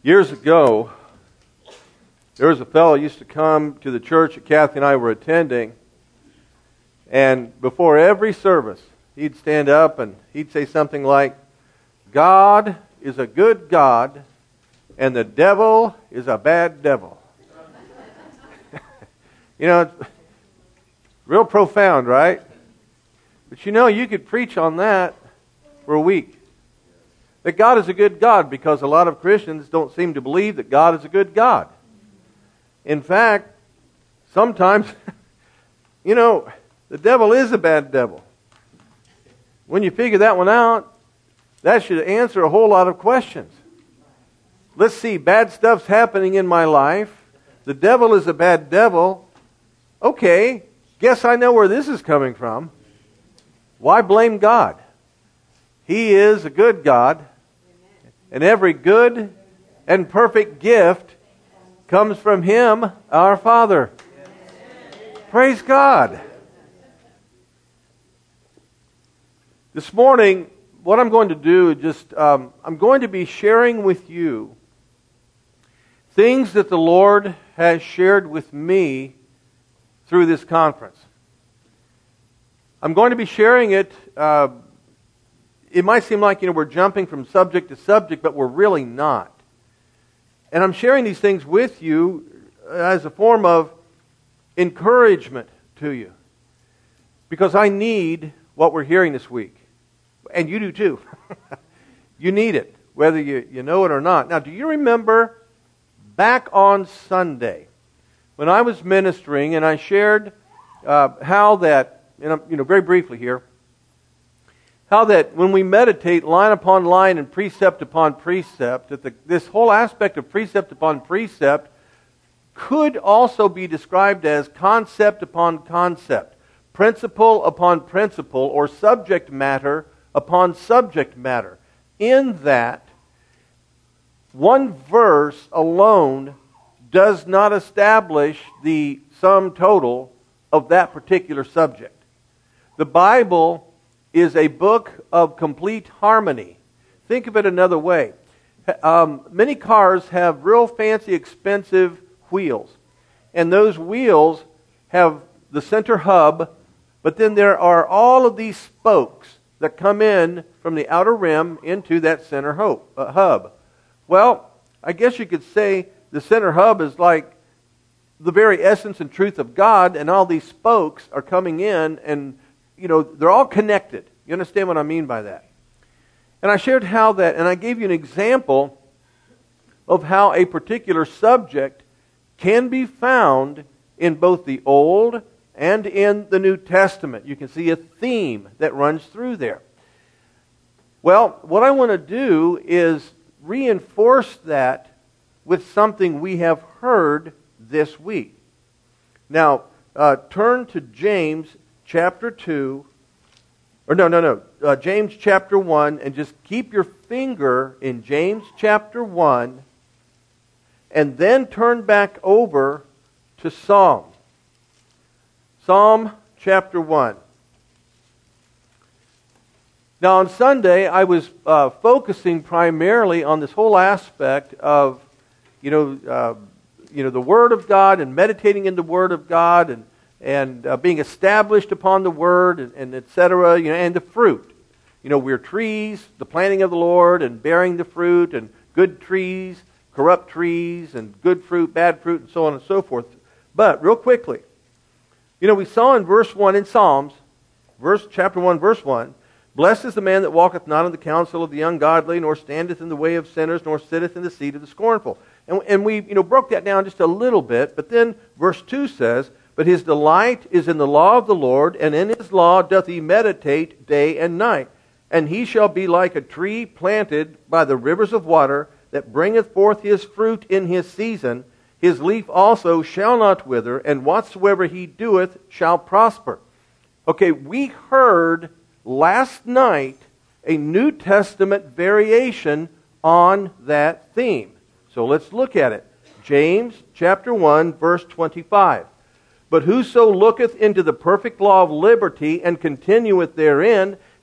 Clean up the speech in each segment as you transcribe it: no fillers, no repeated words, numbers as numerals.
Years ago, there was a fellow who used to come to the church that Kathy and I were attending, and before every service, he'd stand up and he'd say something like, "God is a good God, and the devil is a bad devil." You know, it's real profound, right? But you know, you could preach on that for a week. That God is a good God, because a lot of Christians don't seem to believe that God is a good God. In fact, sometimes, you know, the devil is a bad devil. When you figure that one out, that should answer a whole lot of questions. Let's see, bad stuff's happening in my life. The devil is a bad devil. Okay, guess I know where this is coming from. Why blame God? He is a good God, and every good and perfect gift comes from Him, our Father. Praise God. This morning, what I'm going to do, I'm going to be sharing with you things that the Lord has shared with me through this conference. I'm going to be sharing it. It might seem like, we're jumping from subject to subject, but we're really not. And I'm sharing these things with you as a form of encouragement to you, because I need what we're hearing this week. And you do too. You need it, whether you know it or not. Now, do you remember back on Sunday when I was ministering and I shared how that, very briefly here, how that when we meditate line upon line and precept upon precept, that this whole aspect of precept upon precept could also be described as concept upon concept, principle upon principle, or subject matter upon subject matter, in that one verse alone does not establish the sum total of that particular subject. The Bible is a book of complete harmony. Think of it another way. Many cars have real fancy, expensive wheels. And those wheels have the center hub, but then there are all of these spokes that come in from the outer rim into that center hub. Well, I guess you could say the center hub is like the very essence and truth of God, and all these spokes are coming in, and they're all connected. You understand what I mean by that? And I shared how that, and I gave you an example of how a particular subject can be found in both the Old and in the New Testament. You can see a theme that runs through there. Well, what I want to do is reinforce that with something we have heard this week. Now, turn to James chapter 2, James chapter 1, and just keep your finger in James chapter 1, and then turn back over to Psalm chapter 1. Now on Sunday, I was focusing primarily on this whole aspect of, the Word of God, and meditating in the Word of God, and being established upon the Word, and etc., and the fruit. We're trees, the planting of the Lord, and bearing the fruit, and good trees, corrupt trees, and good fruit, bad fruit, and so on and so forth. But, real quickly, we saw in verse 1 in Psalms, chapter 1, verse 1, "Blessed is the man that walketh not in the counsel of the ungodly, nor standeth in the way of sinners, nor sitteth in the seat of the scornful." And we broke that down just a little bit, but then verse 2 says, "But his delight is in the law of the Lord, and in his law doth he meditate day and night. And he shall be like a tree planted by the rivers of water, that bringeth forth his fruit in his season. His leaf also shall not wither, and whatsoever he doeth shall prosper." Okay, we heard last night a New Testament variation on that theme. So let's look at it. James chapter 1, verse 25. "But whoso looketh into the perfect law of liberty, and continueth therein,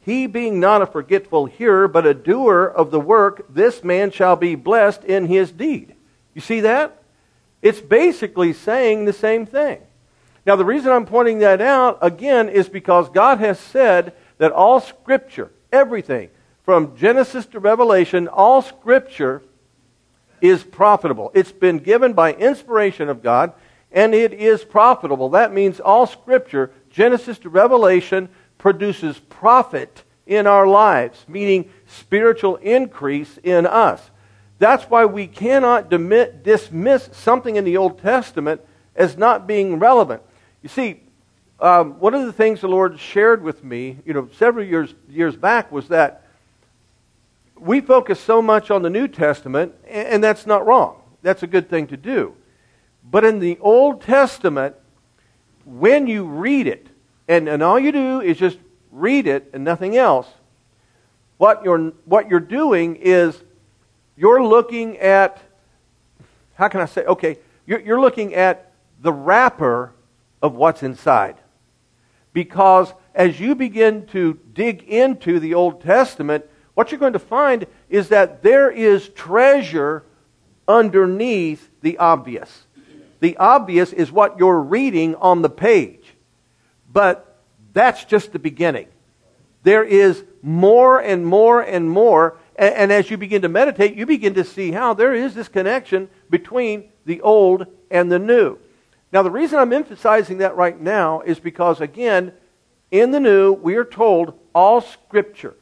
he being not a forgetful hearer, but a doer of the work, this man shall be blessed in his deed. You see that? It's basically saying the same thing. Now, the reason I'm pointing that out, again, is because God has said that all Scripture, everything, from Genesis to Revelation, all Scripture is profitable. It's been given by inspiration of God, and it is profitable. That means all Scripture, Genesis to Revelation, produces profit in our lives, meaning spiritual increase in us. That's why we cannot dismiss something in the Old Testament as not being relevant. You see, one of the things the Lord shared with me, several years back, was that we focus so much on the New Testament, and that's not wrong. That's a good thing to do. But in the Old Testament, when you read it, and all you do is just read it and nothing else, what you're doing is you're looking at, how can I say, okay, you're looking at the wrapper of what's inside. Because as you begin to dig into the Old Testament, what you're going to find is that there is treasure underneath the obvious. The obvious is what you're reading on the page. But that's just the beginning. There is more and more and more. And as you begin to meditate, you begin to see how there is this connection between the old and the new. Now, the reason I'm emphasizing that right now is because, again, in the new, we are told all Scripture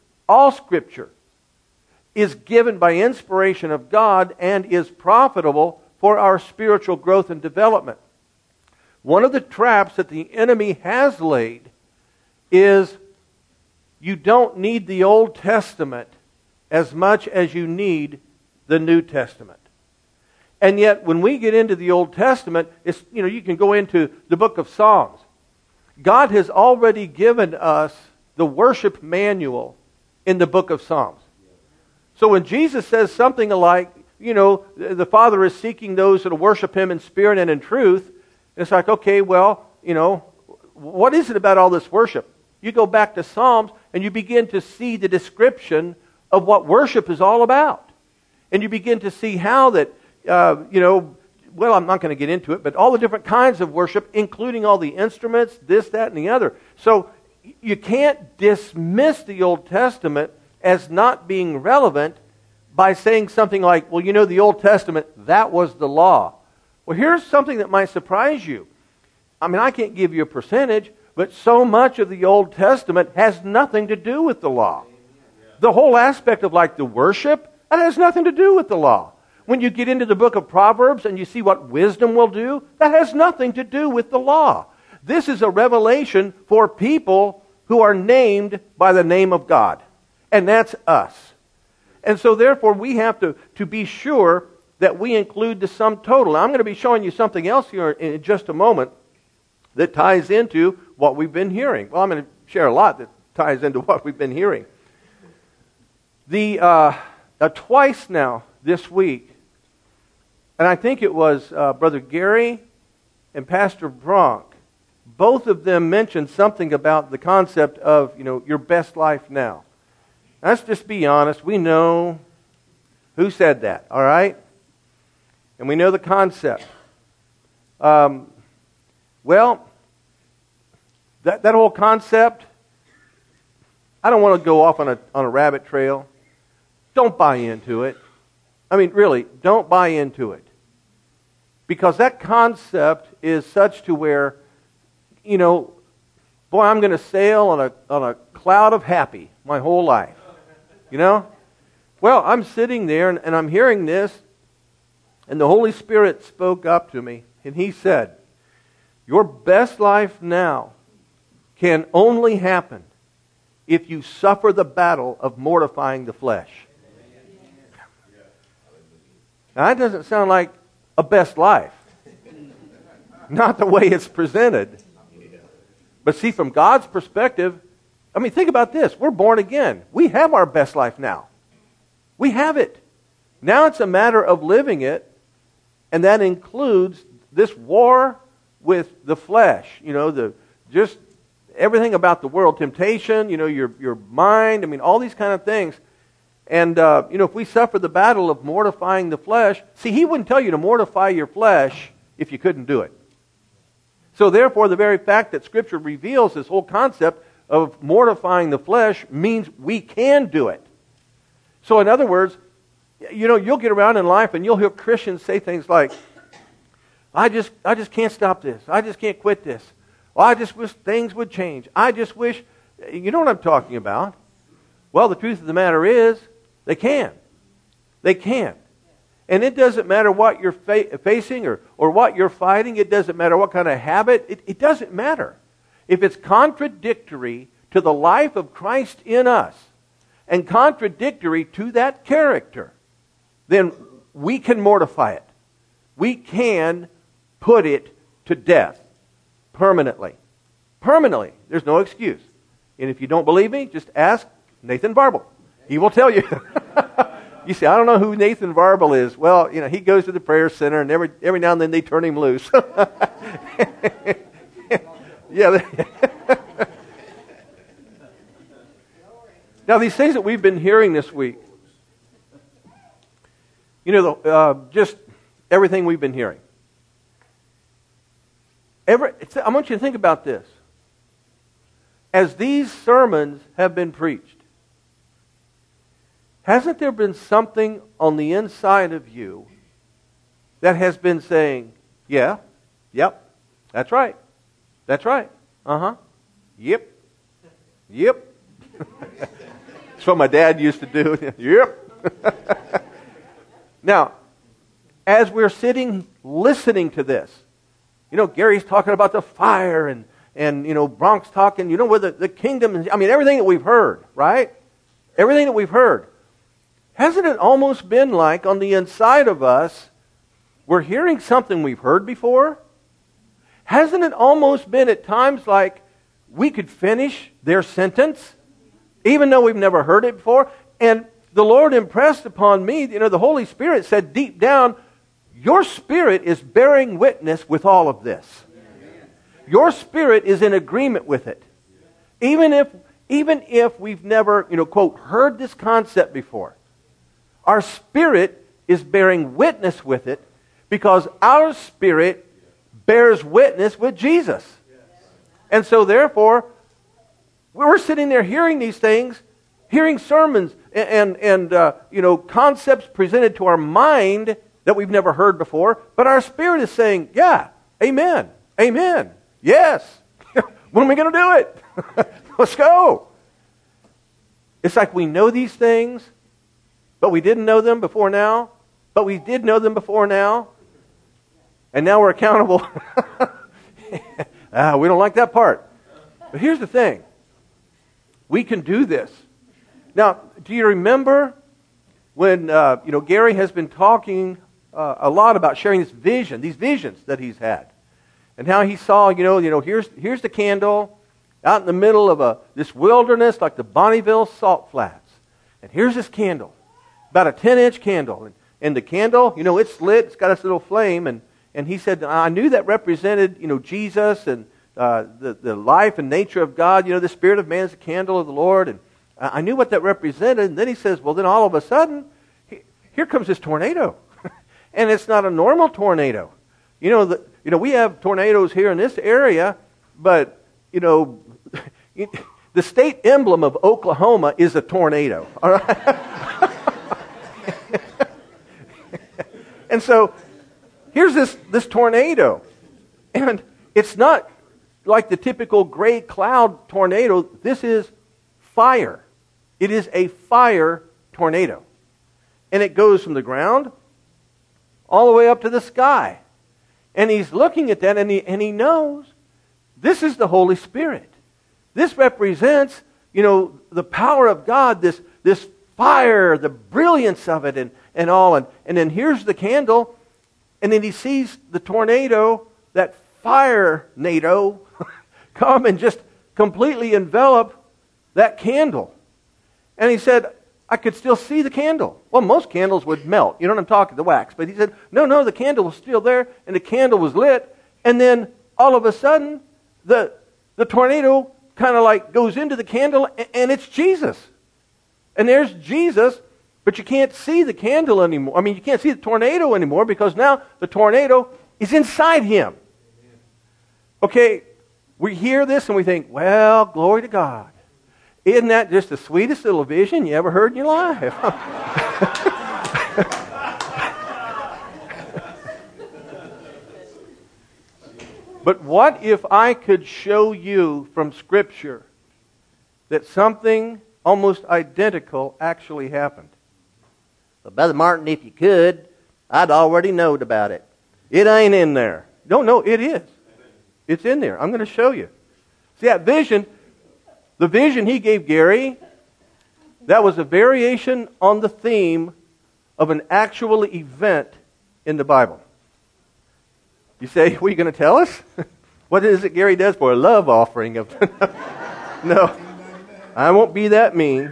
is given by inspiration of God and is profitable for our spiritual growth and development. One of the traps that the enemy has laid is you don't need the Old Testament as much as you need the New Testament. And yet, when we get into the Old Testament, you can go into the book of Psalms. God has already given us the worship manual in the book of Psalms. So when Jesus says something like, the Father is seeking those that will worship Him in spirit and in truth, it's like, okay, well, what is it about all this worship? You go back to Psalms and you begin to see the description of what worship is all about. And you begin to see how that, I'm not going to get into it, but all the different kinds of worship, including all the instruments, this, that, and the other. So you can't dismiss the Old Testament as not being relevant by saying something like, the Old Testament, that was the law. Well, here's something that might surprise you. I can't give you a percentage, but so much of the Old Testament has nothing to do with the law. The whole aspect of the worship, that has nothing to do with the law. When you get into the book of Proverbs and you see what wisdom will do, that has nothing to do with the law. This is a revelation for people who are named by the name of God. And that's us. And so therefore we have to be sure that we include the sum total. Now, I'm going to be showing you something else here in just a moment that ties into what we've been hearing. Well, I'm going to share a lot that ties into what we've been hearing. Twice now this week, and I think it was Brother Gary and Pastor Bronk, both of them mentioned something about the concept of, your best life now. Let's just be honest. We know who said that, all right? And we know the concept. That whole concept, I don't want to go off on a rabbit trail. Don't buy into it. Really, don't buy into it. Because that concept is such to where, I'm going to sail on a cloud of happy my whole life. Well, I'm sitting there and I'm hearing this, and the Holy Spirit spoke up to me, and He said, your best life now can only happen if you suffer the battle of mortifying the flesh. Now, that doesn't sound like a best life. Not the way it's presented. But see, from God's perspective, think about this. We're born again. We have our best life now. We have it. Now it's a matter of living it, and that includes this war with the flesh. everything about the world, temptation, your mind, all these kind of things. And, if we suffer the battle of mortifying the flesh, see, he wouldn't tell you to mortify your flesh if you couldn't do it. So therefore, the very fact that Scripture reveals this whole concept of mortifying the flesh means we can do it. So in other words, you'll get around in life and you'll hear Christians say things like, I just can't stop this. I just can't quit this. Well, I just wish things would change. I just wish, you know what I'm talking about. Well, the truth of the matter is, they can. They can. And it doesn't matter what you're facing or what you're fighting. It doesn't matter what kind of habit. It doesn't matter. If it's contradictory to the life of Christ in us and contradictory to that character, then we can mortify it. We can put it to death permanently. Permanently. There's no excuse. And if you don't believe me, just ask Nathan Varble. He will tell you. You say, I don't know who Nathan Varble is. Well, he goes to the prayer center, and every now and then they turn him loose. Yeah. Now, these things that we've been hearing this week, just everything we've been hearing. I want you to think about this. As these sermons have been preached, hasn't there been something on the inside of you that has been saying, yeah, yep, that's right, yep. That's what my dad used to do. Yep. Now, as we're sitting listening to this, Gary's talking about the fire and Bronk's talking, where the kingdom is, everything that we've heard, right? Everything that we've heard. Hasn't it almost been like on the inside of us, we're hearing something we've heard before? Hasn't it almost been at times like we could finish their sentence, even though we've never heard it before? And the Lord impressed upon me, the Holy Spirit said deep down, your spirit is bearing witness with all of this. Your spirit is in agreement with it. Even if we've never, quote, heard this concept before. Our spirit is bearing witness with it because our spirit bears witness with Jesus. And so therefore, we're sitting there hearing these things, hearing sermons and concepts presented to our mind that we've never heard before, but our spirit is saying, yeah, amen, yes. When are we going to do it? Let's go. It's like we know these things, but we didn't know them before now, but we did know them before now, and now we're accountable. We don't like that part. But here's the thing. We can do this. Now, do you remember when, Gary has been talking a lot about sharing these visions that he's had, and how he saw, here's the candle out in the middle of this wilderness like the Bonneville Salt Flats, and here's this candle, about a 10-inch candle, and the candle, it's lit, it's got this little flame, and he said, I knew that represented, Jesus and the life and nature of God. The spirit of man is the candle of the Lord, and I knew what that represented. And then he says, well, then all of a sudden, here comes this tornado. And it's not a normal tornado. We have tornadoes here in this area, but, the state emblem of Oklahoma is a tornado. All right? And so, here's this tornado. And it's not like the typical gray cloud tornado. This is fire. It is a fire tornado. And it goes from the ground all the way up to the sky. And he's looking at that and he knows this is the Holy Spirit. This represents, the power of God, this fire, the brilliance of it and all. And then here's the candle. And then he sees the tornado, that fire-nado, come and just completely envelop that candle. And he said, I could still see the candle. Well, most candles would melt. You know what I'm talking, the wax. But he said, no, the candle was still there, and the candle was lit. And then, all of a sudden, the tornado kind of like goes into the candle, and it's Jesus. And there's Jesus, but you can't see the candle anymore. I mean, you can't see the tornado anymore because now the tornado is inside him. Okay, we hear this and we think, well, glory to God. Isn't that just the sweetest little vision you ever heard in your life? But what if I could show you from Scripture that something almost identical actually happened? Well, Brother Martin, if you could, I'd already knowed about it. It ain't in there. No, it is. It's in there. I'm going to show you. See that vision? The vision he gave Gary, that was a variation on the theme of an actual event in the Bible. You say, what are you going to tell us? What is it Gary does for a love offering? No, I won't be that mean.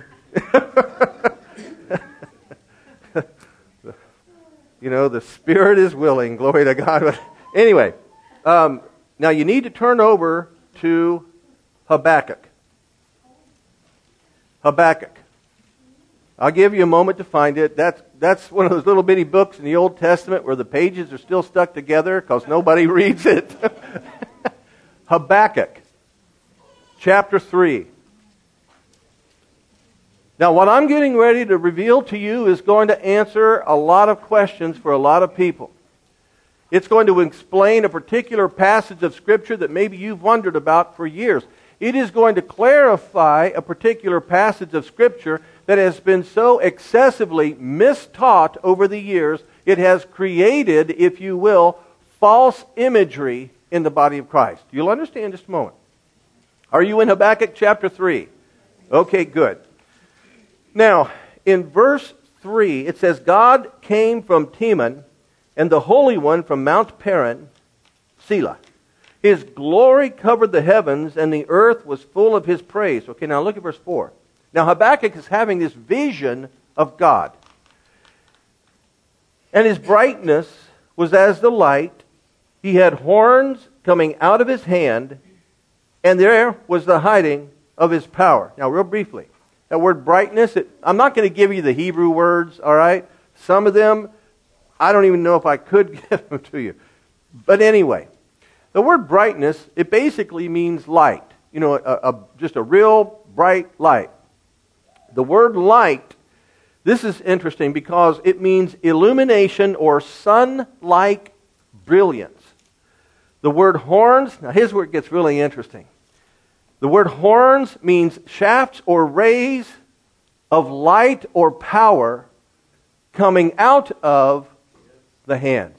You know, the spirit is willing. Glory to God. But anyway, now you need to turn over to Habakkuk. Habakkuk. I'll give you a moment to find it. That's one of those little bitty books in the Old Testament where the pages are still stuck together because nobody reads it. Habakkuk, chapter 3. Now, what I'm getting ready to reveal to you is going to answer a lot of questions for a lot of people. It's going to explain a particular passage of Scripture that maybe you've wondered about for years. It is going to clarify a particular passage of Scripture that has been so excessively mistaught over the years, it has created, if you will, false imagery in the body of Christ. You'll understand in just a moment. Are you in Habakkuk chapter 3? Okay, good. Now, in verse 3, it says, God came from Teman, and the Holy One from Mount Paran, Selah. His glory covered the heavens, and the earth was full of His praise. Okay, now look at verse 4. Now Habakkuk is having this vision of God. And His brightness was as the light. He had horns coming out of His hand, and there was the hiding of His power. Now, real briefly, that word brightness, I'm not going to give you the Hebrew words, all right? Some of them, I don't even know if I could give them to you. But anyway, the word brightness, it basically means light. You know, just a real bright light. The word light, this is interesting because it means illumination or sun-like brilliance. The word horns, now here's where it gets really interesting. The word horns means shafts or rays of light or power coming out of the hands.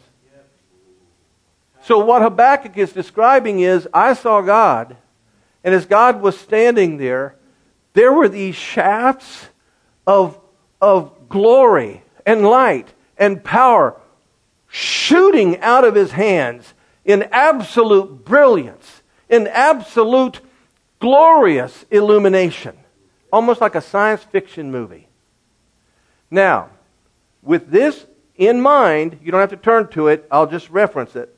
So what Habakkuk is describing is, I saw God, and as God was standing there were these shafts of glory and light and power shooting out of His hands in absolute brilliance, in absolute glorious illumination. Almost like a science fiction movie. Now, with this in mind, you don't have to turn to it, I'll just reference it.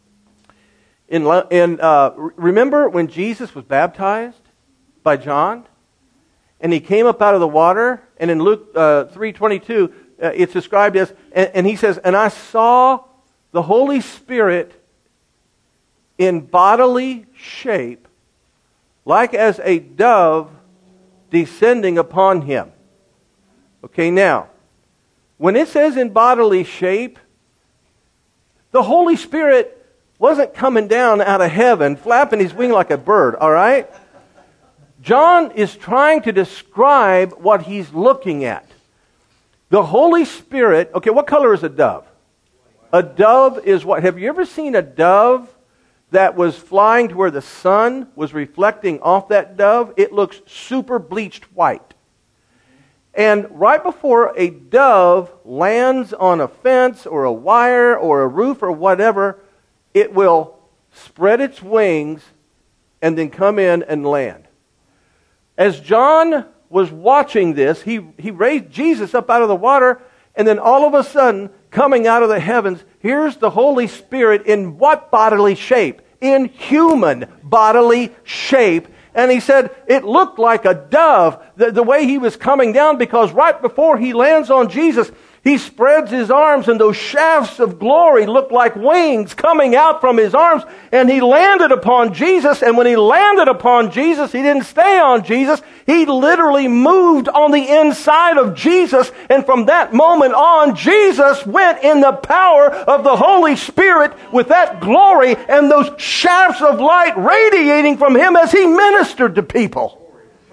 Remember when Jesus was baptized by John? And he came up out of the water, and in Luke 3:22, it's described as, and he says, and I saw the Holy Spirit in bodily shape, like as a dove descending upon him. Okay, now, when it says in bodily shape, the Holy Spirit wasn't coming down out of heaven, flapping His wing like a bird, all right? John is trying to describe what he's looking at. The Holy Spirit, okay, what color is a dove? A dove is what? Have you ever seen a dove that was flying to where the sun was reflecting off that dove? It looks super bleached white. And right before a dove lands on a fence or a wire or a roof or whatever, it will spread its wings and then come in and land. As John was watching this, he raised Jesus up out of the water, and then all of a sudden, coming out of the heavens, here's the Holy Spirit in what bodily shape? In human bodily shape. And he said it looked like a dove, the way he was coming down, because right before he lands on Jesus, he spreads his arms, and those shafts of glory looked like wings coming out from his arms, and he landed upon Jesus. And when he landed upon Jesus, he didn't stay on Jesus. He literally moved on the inside of Jesus, and from that moment on, Jesus went in the power of the Holy Spirit with that glory and those shafts of light radiating from him as he ministered to people.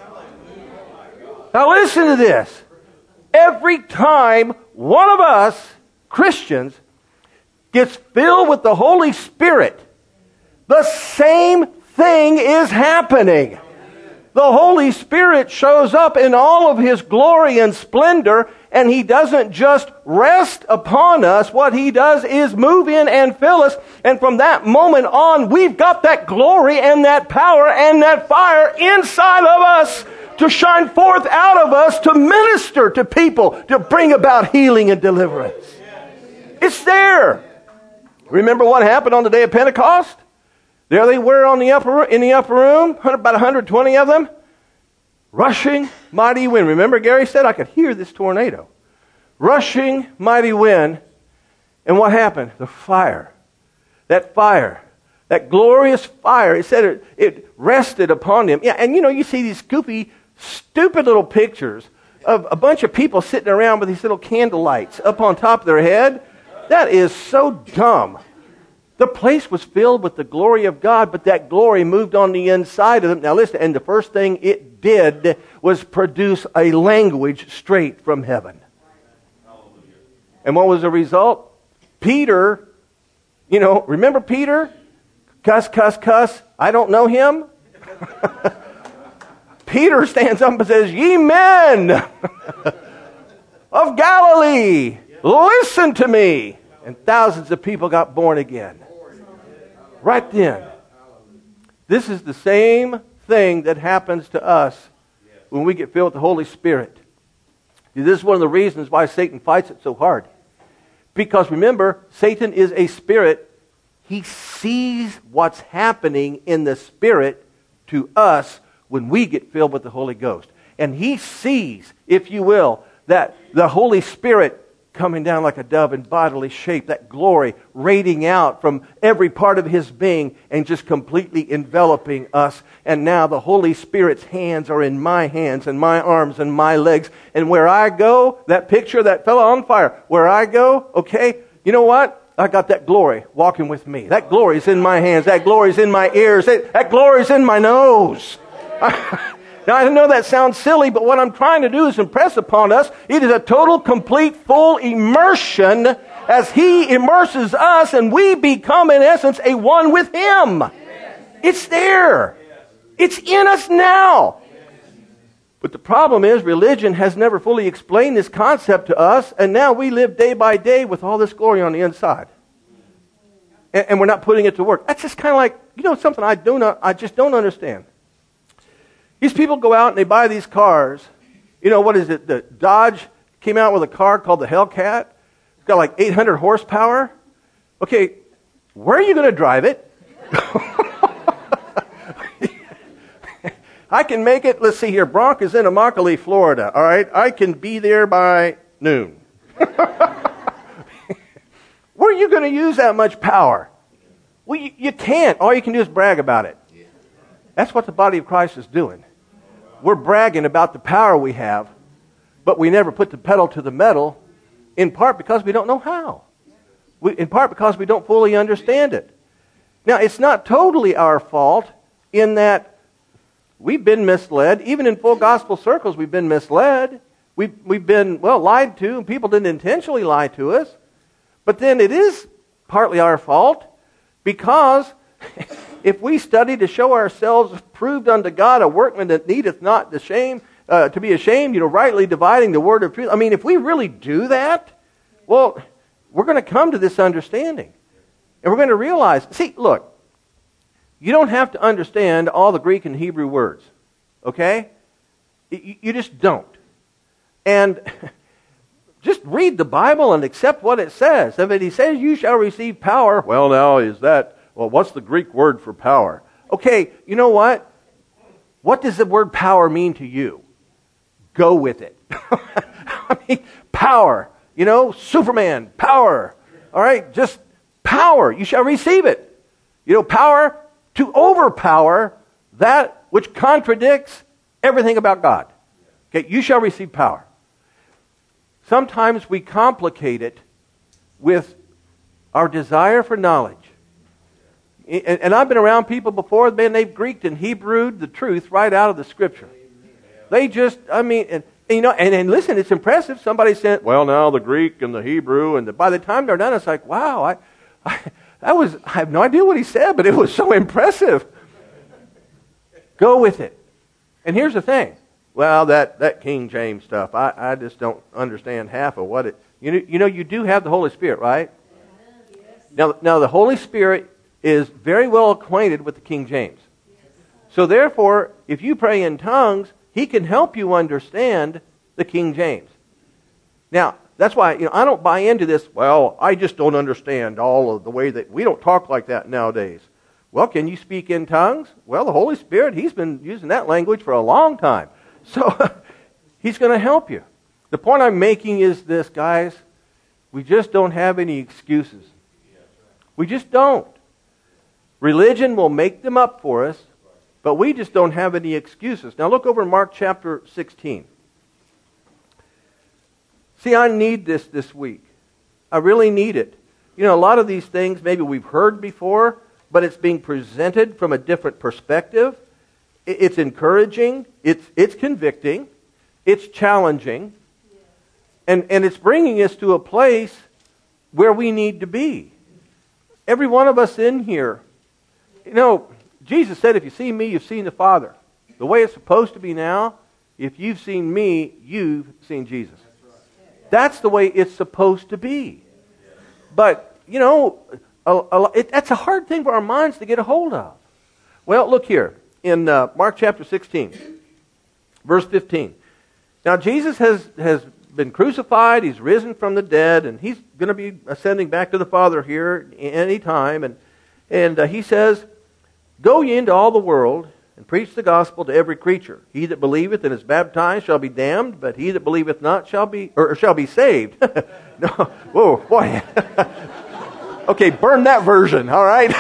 Now listen to this. Every time one of us, Christians, gets filled with the Holy Spirit, the same thing is happening. The Holy Spirit shows up in all of His glory and splendor, and He doesn't just rest upon us. What He does is move in and fill us, and from that moment on, we've got that glory and that power and that fire inside of us to shine forth out of us, to minister to people, to bring about healing and deliverance. It's there. Remember what happened on the day of Pentecost? There they were in the upper room, about 120 of them, rushing mighty wind. Remember Gary said, I could hear this tornado. Rushing mighty wind. And what happened? The fire. That glorious fire, it said it rested upon them. Yeah, and you see these goofy, stupid little pictures of a bunch of people sitting around with these little candle lights up on top of their head. That is so dumb. The place was filled with the glory of God, but that glory moved on the inside of them. Now listen, and the first thing it did was produce a language straight from heaven. And what was the result? Peter, remember Peter? Cuss, I don't know him. Peter stands up and says, "Ye men of Galilee, listen to me." And thousands of people got born again. Right then. This is the same thing that happens to us when we get filled with the Holy Spirit. This is one of the reasons why Satan fights it so hard. Because remember, Satan is a spirit. He sees what's happening in the Spirit to us when we get filled with the Holy Ghost. And he sees, if you will, that the Holy Spirit coming down like a dove in bodily shape, that glory radiating out from every part of his being and just completely enveloping us. And now the Holy Spirit's hands are in my hands and my arms and my legs. And where I go, that picture, that fellow on fire, where I go, okay, you know what? I got that glory walking with me. That glory is in my hands. That glory is in my ears. That glory is in my nose. Now, I know that sounds silly, but what I'm trying to do is impress upon us, it is a total, complete, full immersion as He immerses us and we become, in essence, a one with Him. It's there. It's in us now. But the problem is religion has never fully explained this concept to us, and now we live day by day with all this glory on the inside. And we're not putting it to work. That's just kind of like, something I just don't understand. These people go out and they buy these cars. What is it? The Dodge came out with a car called the Hellcat. It's got like 800 horsepower. Okay, where are you going to drive it? I can make it, let's see here, Bronx is in Immokalee, Florida. All right, I can be there by noon. Where are you going to use that much power? Well, you can't. All you can do is brag about it. That's what the body of Christ is doing. We're bragging about the power we have, but we never put the pedal to the metal, in part because we don't know how. In part because we don't fully understand it. Now, it's not totally our fault in that we've been misled. Even in full gospel circles, we've been misled. We've been, lied to, and people didn't intentionally lie to us. But then it is partly our fault because if we study to show ourselves approved unto God, a workman that needeth not to be ashamed, rightly dividing the word of truth. I mean, if we really do that, we're going to come to this understanding. And we're going to realize, look, you don't have to understand all the Greek and Hebrew words. Okay? You just don't. And just read the Bible and accept what it says. If He says you shall receive power, what's the Greek word for power? Okay, you know what? What does the word power mean to you? Go with it. I mean, power. You know, Superman, power. All right, just power. You shall receive it. You know, power to overpower that which contradicts everything about God. Okay, you shall receive power. Sometimes we complicate it with our desire for knowledge. And I've been around people before, man, they've Greeked and Hebrewed the truth right out of the Scripture. They just, I mean, and listen, it's impressive. Somebody said, well, now the Greek and the Hebrew, and by the time they're done, it's like, wow, I have no idea what he said, but it was so impressive. Go with it. And here's the thing. Well, that King James stuff, I just don't understand half of what it... You know, you do have the Holy Spirit, right? Now the Holy Spirit is very well acquainted with the King James. So therefore, if you pray in tongues, He can help you understand the King James. Now, that's why I don't buy into this, well, I just don't understand all of the way that... We don't talk like that nowadays. Well, can you speak in tongues? Well, the Holy Spirit, He's been using that language for a long time. So, He's going to help you. The point I'm making is this, guys. We just don't have any excuses. We just don't. Religion will make them up for us, but we just don't have any excuses. Now look over in Mark chapter 16. See, I need this week. I really need it. You know, a lot of these things maybe we've heard before, but it's being presented from a different perspective. It's encouraging. It's convicting. It's challenging. And it's bringing us to a place where we need to be. Every one of us in here, you know, Jesus said, if you see me, you've seen the Father. The way it's supposed to be now, if you've seen me, you've seen Jesus. That's the way it's supposed to be. But, you know, that's a hard thing for our minds to get a hold of. Well, look here in Mark chapter 16, verse 15. Now, Jesus has been crucified, He's risen from the dead, and He's going to be ascending back to the Father here any time. And He says, go ye into all the world and preach the gospel to every creature. He that believeth and is baptized shall be damned, but he that believeth not shall be saved. No, whoa, boy. Okay, burn that version, all right?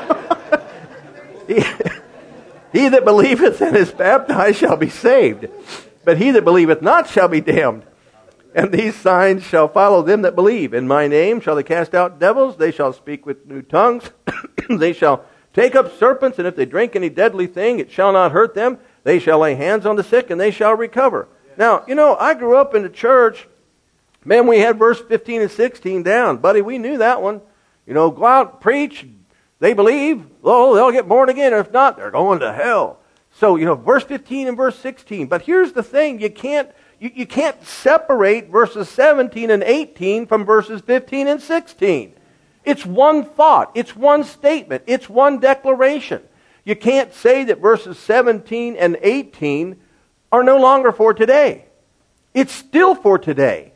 He that believeth and is baptized shall be saved, but he that believeth not shall be damned. And these signs shall follow them that believe. In my name shall they cast out devils. They shall speak with new tongues. They shall take up serpents, and if they drink any deadly thing, it shall not hurt them. They shall lay hands on the sick, and they shall recover. Now, you know, I grew up in the church. Man, we had verse 15 and 16 down. Buddy, we knew that one. You know, go out, preach. They believe. Oh, they'll get born again. If not, they're going to hell. So, you know, verse 15 and verse 16. But here's the thing. You can't separate verses 17 and 18 from verses 15 and 16. It's one thought. It's one statement. It's one declaration. You can't say that verses 17 and 18 are no longer for today. It's still for today.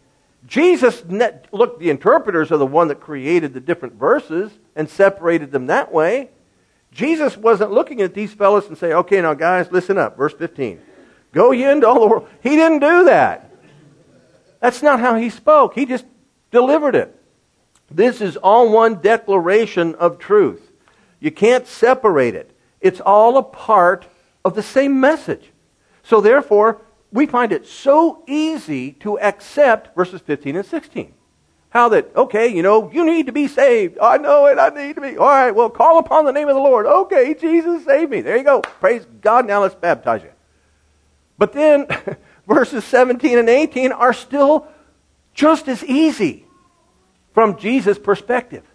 Look, the interpreters are the one that created the different verses and separated them that way. Jesus wasn't looking at these fellows and saying, okay, now guys, listen up. Verse 15. Go ye into all the world. He didn't do that. That's not how He spoke. He just delivered it. This is all one declaration of truth. You can't separate it. It's all a part of the same message. So therefore, we find it so easy to accept verses 15 and 16. How that, okay, you know, you need to be saved. I know it, I need to be. All right, well, call upon the name of the Lord. Okay, Jesus, save me. There you go. Praise God. Now let's baptize you. But then verses 17 and 18 are still just as easy from Jesus' perspective.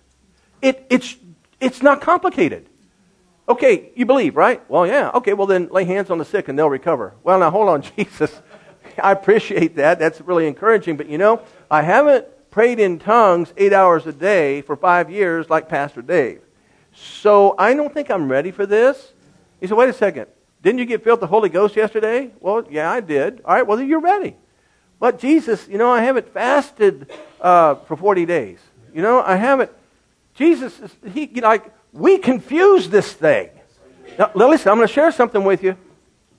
It's not complicated. Okay, you believe, right? Well, yeah. Okay, well then lay hands on the sick and they'll recover. Well, now hold on, Jesus. I appreciate that. That's really encouraging. But you know, I haven't prayed in tongues 8 hours a day for 5 years like Pastor Dave. So I don't think I'm ready for this. He said, wait a second. Didn't you get filled with the Holy Ghost yesterday? Well, yeah, I did. All right, well, then you're ready. But Jesus, you know, I haven't fasted for 40 days. You know, I haven't. Jesus, we confuse this thing. Now, listen, I'm going to share something with you.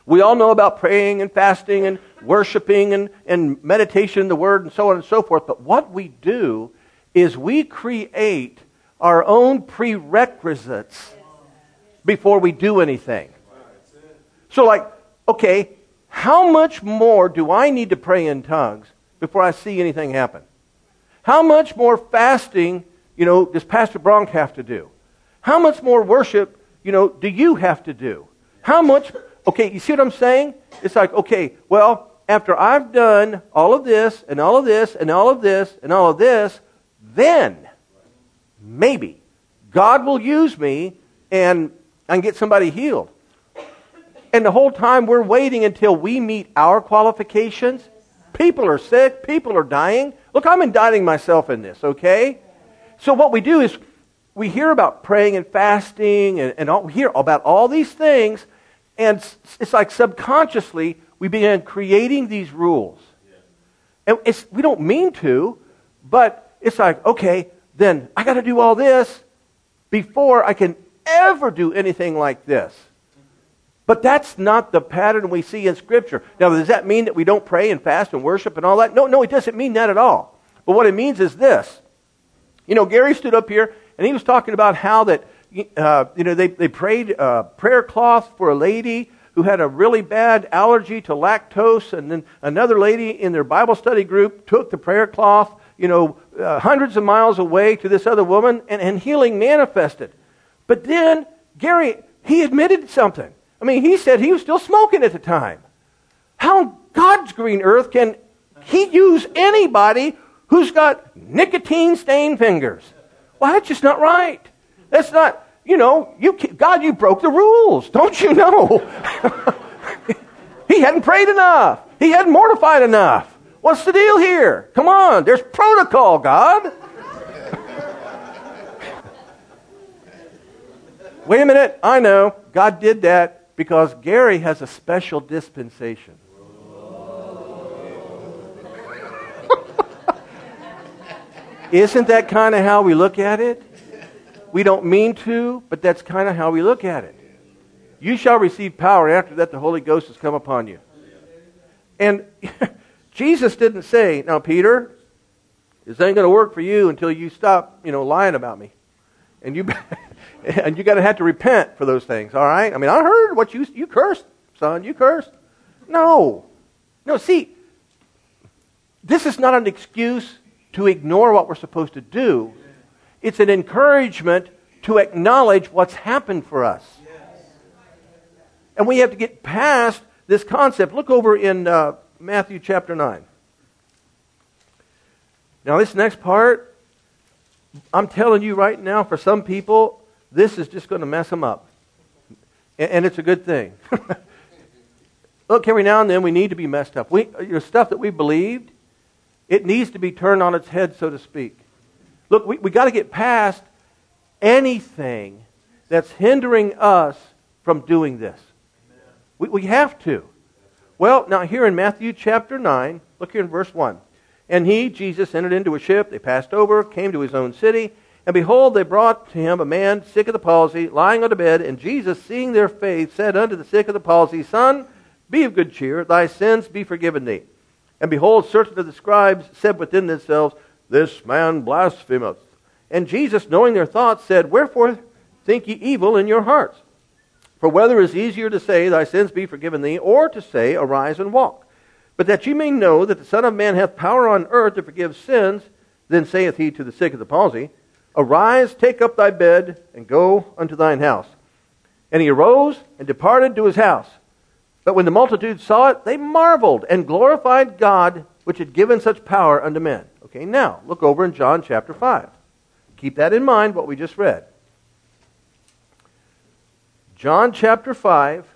We all know about praying and fasting and worshiping and meditation in the Word and so on and so forth. But what we do is we create our own prerequisites before we do anything. So like, okay, how much more do I need to pray in tongues before I see anything happen? How much more fasting, does Pastor Bronk have to do? How much more worship, do you have to do? How much, okay, you see what I'm saying? It's like, okay, well, after I've done all of this and all of this and all of this and all of this, then maybe God will use me and I can get somebody healed. And the whole time we're waiting until we meet our qualifications. People are sick. People are dying. Look, I'm indicting myself in this, okay? So what we do is we hear about praying and fasting we hear about all these things, and it's like subconsciously we begin creating these rules. And we don't mean to, but it's like, okay, then I got to do all this before I can ever do anything like this. But that's not the pattern we see in Scripture. Now, does that mean that we don't pray and fast and worship and all that? No, it doesn't mean that at all. But what it means is this. Gary stood up here and he was talking about how that, they prayed prayer cloth for a lady who had a really bad allergy to lactose, and then another lady in their Bible study group took the prayer cloth, hundreds of miles away to this other woman, and healing manifested. But then Gary, he admitted something. He said he was still smoking at the time. How on God's green earth can he use anybody who's got nicotine-stained fingers? Well, that's just not right. That's not, God, you broke the rules. Don't you know? He hadn't prayed enough. He hadn't mortified enough. What's the deal here? Come on, there's protocol, God. Wait a minute, I know. God did that because Gary has a special dispensation. Isn't that kind of how we look at it? We don't mean to, but that's kind of how we look at it. You shall receive power, and after that the Holy Ghost has come upon you. And Jesus didn't say, now Peter, this ain't going to work for you until you stop, lying about me. And you're going to have to repent for those things, all right? I heard what you cursed, son. You cursed. No, see, this is not an excuse to ignore what we're supposed to do. It's an encouragement to acknowledge what's happened for us. And we have to get past this concept. Look over in Matthew chapter 9. Now this next part, I'm telling you right now, for some people, this is just going to mess them up. And it's a good thing. Look, every now and then we need to be messed up. Stuff that we believed, it needs to be turned on its head, so to speak. Look, we got to get past anything that's hindering us from doing this. We have to. Well, now here in Matthew chapter 9, look here in verse 1. And he, Jesus, entered into a ship. They passed over, came to his own city. And behold, they brought to him a man sick of the palsy, lying on a bed. And Jesus, seeing their faith, said unto the sick of the palsy, Son, be of good cheer, thy sins be forgiven thee. And behold, certain of the scribes said within themselves, This man blasphemeth. And Jesus, knowing their thoughts, said, Wherefore think ye evil in your hearts? For whether is easier to say, Thy sins be forgiven thee, or to say, Arise and walk? But that ye may know that the Son of Man hath power on earth to forgive sins, then saith he to the sick of the palsy, Arise, take up thy bed, and go unto thine house. And he arose and departed to his house. But when the multitude saw it, they marveled and glorified God, which had given such power unto men. Okay, now, look over in John chapter 5. Keep that in mind, what we just read. John chapter 5.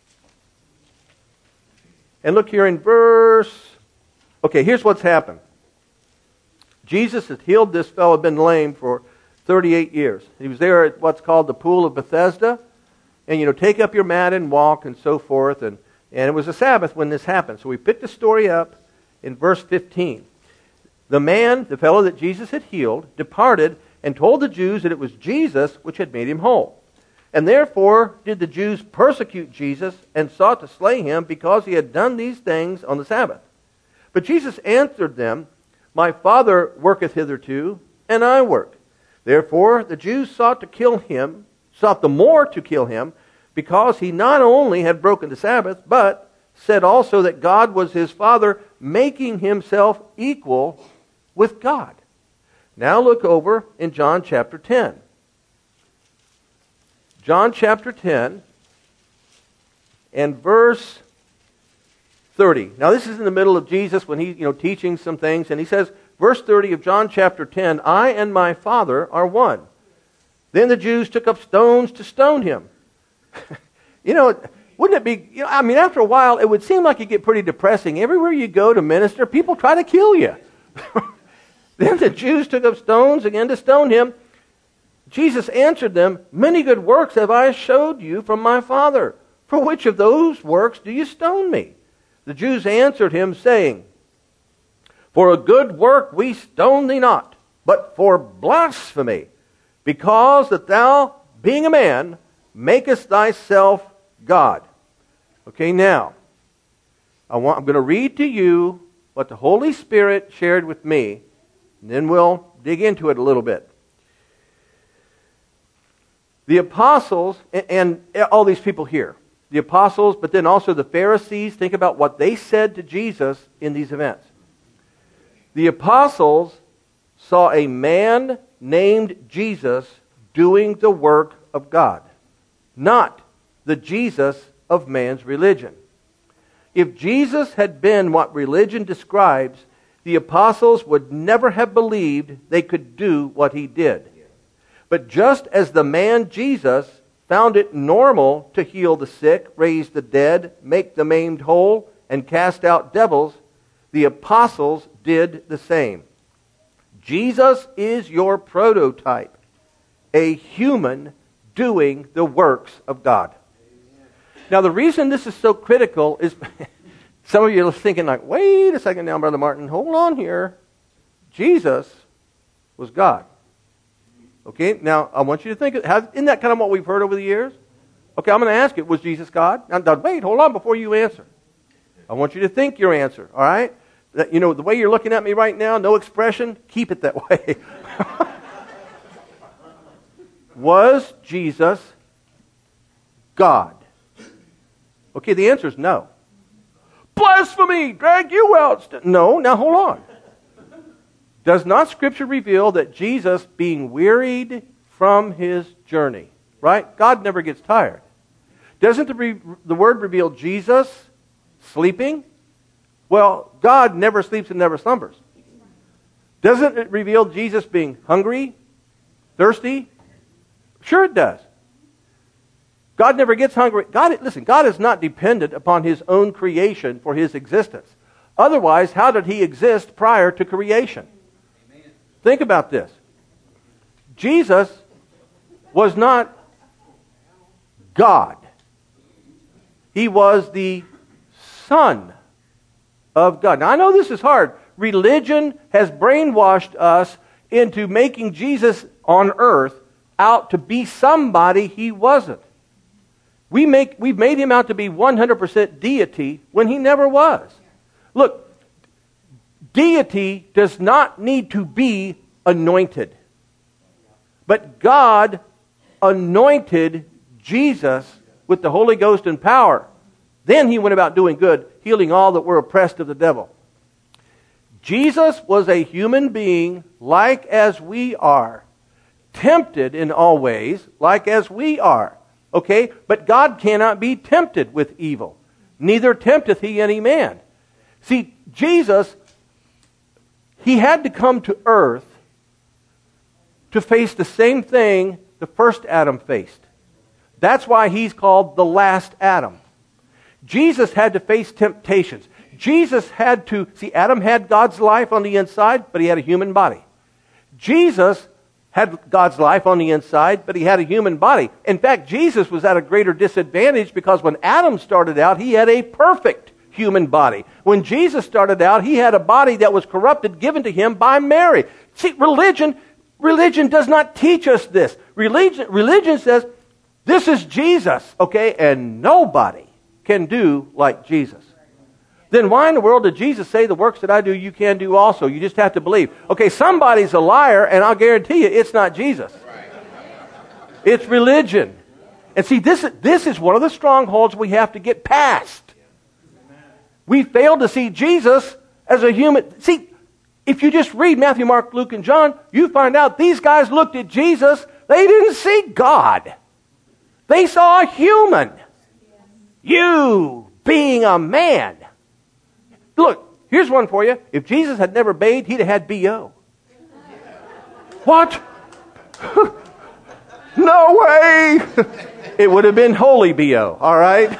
And look here in verse... Okay, here's what's happened. Jesus had healed this fellow, been lame for 38 years. He was there at what's called the Pool of Bethesda. And, take up your mat and walk and so forth. And it was a Sabbath when this happened. So we picked the story up in verse 15. The fellow that Jesus had healed, departed and told the Jews that it was Jesus which had made him whole. And therefore did the Jews persecute Jesus and sought to slay him because he had done these things on the Sabbath. But Jesus answered them, My Father worketh hitherto, and I work. Therefore the Jews sought the more to kill him, because he not only had broken the Sabbath, but said also that God was his Father, making himself equal with God. Now look over in John chapter 10. John chapter 10 and verse 30. Now this is in the middle of Jesus when he's teaching some things, and he says, verse 30 of John chapter 10, I and my Father are one. Then the Jews took up stones to stone him. Wouldn't it be, after a while, it would seem like it get pretty depressing. Everywhere you go to minister, people try to kill you. Then the Jews took up stones again to stone him. Jesus answered them, Many good works have I showed you from my Father. For which of those works do you stone me? The Jews answered him, saying, For a good work we stone thee not, but for blasphemy, because that thou, being a man, makest thyself God. Okay, now, I'm going to read to you what the Holy Spirit shared with me, and then we'll dig into it a little bit. The apostles, and all these people here, the apostles, but then also the Pharisees, think about what they said to Jesus in these events. The apostles saw a man named Jesus doing the work of God, not the Jesus of man's religion. If Jesus had been what religion describes, the apostles would never have believed they could do what he did. But just as the man Jesus found it normal to heal the sick, raise the dead, make the maimed whole, and cast out devils, the apostles did the same. Jesus is your prototype, a human doing the works of God. Now, the reason this is so critical is some of you are thinking like, wait a second now, Brother Martin, hold on here. Jesus was God. Okay, now I want you to think, isn't that kind of what we've heard over the years? Okay, I'm going to ask you, was Jesus God? Now, wait, hold on before you answer. I want you to think your answer, all right? The way you're looking at me right now, no expression, keep it that way. Was Jesus God? Okay, the answer is no. Blasphemy! Drag you out! No, now hold on. Does not Scripture reveal that Jesus, being wearied from his journey, right? God never gets tired. Doesn't the Word reveal Jesus sleeping? Well, God never sleeps and never slumbers. Doesn't it reveal Jesus being hungry, thirsty? Sure it does. God never gets hungry. God is not dependent upon his own creation for his existence. Otherwise, how did he exist prior to creation? Amen. Think about this. Jesus was not God. He was the Son of God. Now, I know this is hard. Religion has brainwashed us into making Jesus on earth out to be somebody he wasn't. We've made him out to be 100% deity when he never was. Look, deity does not need to be anointed. But God anointed Jesus with the Holy Ghost and power. Then he went about doing good, healing all that were oppressed of the devil. Jesus was a human being like as we are, tempted in all ways like as we are. Okay? But God cannot be tempted with evil. Neither tempteth he any man. See, Jesus, he had to come to earth to face the same thing the first Adam faced. That's why he's called the last Adam. Jesus had to face temptations. Jesus had to, see, Adam had God's life on the inside, but he had a human body. Jesus had God's life on the inside, but he had a human body. In fact, Jesus was at a greater disadvantage because when Adam started out, he had a perfect human body. When Jesus started out, he had a body that was corrupted, given to him by Mary. See, religion does not teach us this. Religion says, This is Jesus, okay? And nobody can do like Jesus. Then why in the world did Jesus say, the works that I do, you can do also? You just have to believe. Okay, somebody's a liar, and I'll guarantee you it's not Jesus. It's religion. And see, this is one of the strongholds we have to get past. We fail to see Jesus as a human. See, if you just read Matthew, Mark, Luke, and John, you find out these guys looked at Jesus. They didn't see God. They saw a human. You being a man. Look, here's one for you. If Jesus had never bathed, he'd have had B.O. What? No way! It would have been holy B.O., all right?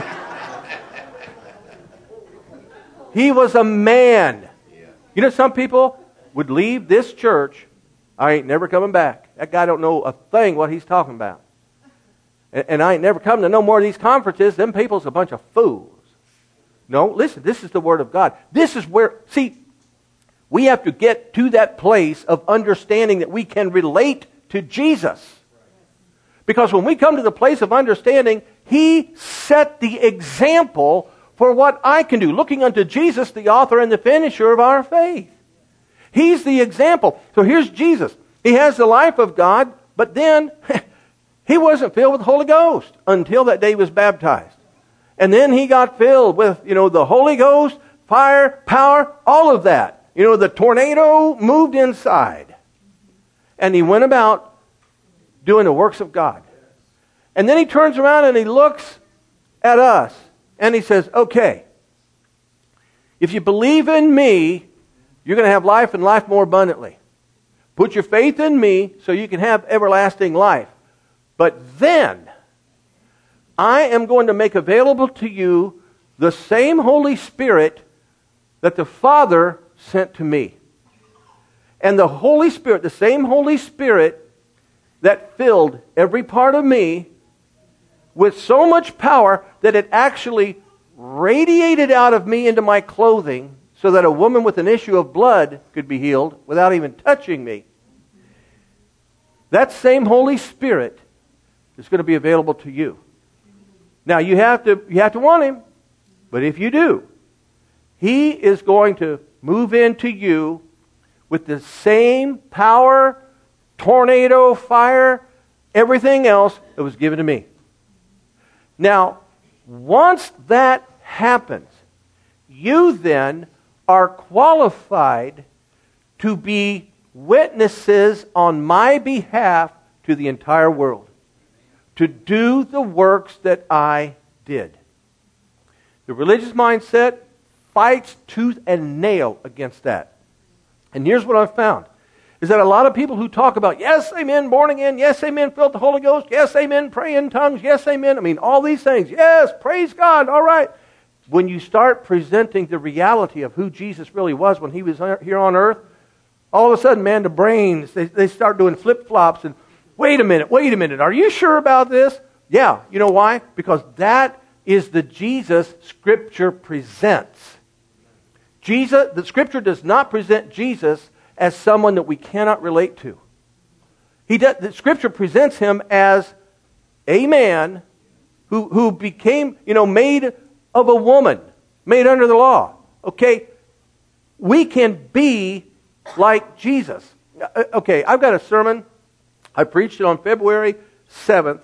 He was a man. You know, some people would leave this church, I ain't never coming back. That guy don't know a thing what he's talking about. And I ain't never come to no more of these conferences. Them people's a bunch of fools. No, listen, this is the Word of God. This is where, see, we have to get to that place of understanding that we can relate to Jesus. Because when we come to the place of understanding, He set the example for what I can do. Looking unto Jesus, the author and the finisher of our faith. He's the example. So here's Jesus. He has the life of God, but then He wasn't filled with the Holy Ghost until that day He was baptized. And then He got filled with, the Holy Ghost, fire, power, all of that. The tornado moved inside. And He went about doing the works of God. And then He turns around and He looks at us and He says, okay, if you believe in me, you're going to have life and life more abundantly. Put your faith in me so you can have everlasting life. But then, I am going to make available to you the same Holy Spirit that the Father sent to me. And the Holy Spirit, the same Holy Spirit that filled every part of me with so much power that it actually radiated out of me into my clothing so that a woman with an issue of blood could be healed without even touching me. That same Holy Spirit is going to be available to you. Now you have to want Him, but if you do, He is going to move into you with the same power, tornado, fire, everything else that was given to me. Now, once that happens, you then are qualified to be witnesses on my behalf to the entire world, to do the works that I did. The religious mindset fights tooth and nail against that. And here's what I've found, is that a lot of people who talk about, yes, amen, born again, yes, amen, filled with the Holy Ghost, yes, amen, pray in tongues, yes, amen, all these things, yes, praise God, all right. When you start presenting the reality of who Jesus really was when He was here on earth, all of a sudden, man, the brains, they start doing flip-flops and, wait a minute, are you sure about this? Yeah, you know why? Because that is the Jesus Scripture presents. The Scripture does not present Jesus as someone that we cannot relate to. The Scripture presents Him as a man who became, made of a woman, made under the law. Okay, we can be like Jesus. Okay, I've got a sermon. I preached it on February 7th,